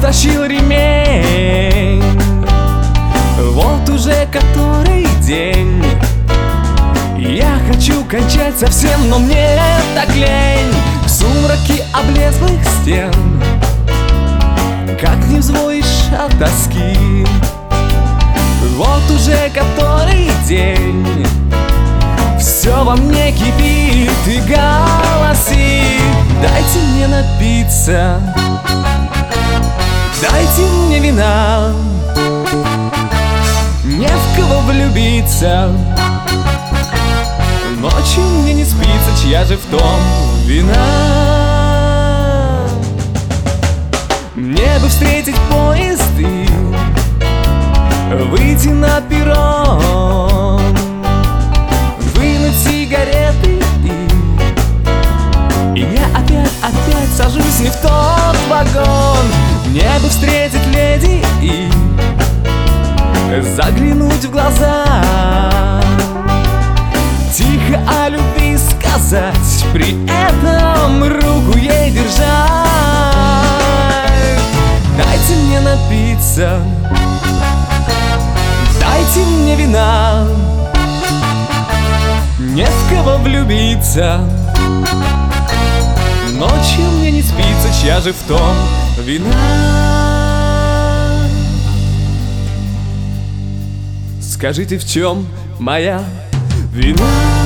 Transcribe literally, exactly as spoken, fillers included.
стащил ремень. Вот уже который день я хочу кончать совсем, но мне так лень. В сумраке облезлых стен как не взвоишь от тоски. Вот уже который день все во мне кипит и голосит: дайте мне напиться, дайте мне вина, не в кого влюбиться. Ночью мне не спится, чья же в том вина? Мне бы встретить поезд и выйти на перрон, вынуть сигареты и, и я опять, опять сажусь не в тот вагон. Мне бы встретить леди и заглянуть в глаза, тихо о любви сказать, при этом руку ей держать. Дайте мне напиться, дайте мне вина, не в кого влюбиться. Ночью мне не спится, чья же в том вина? Скажите, в чем моя вина?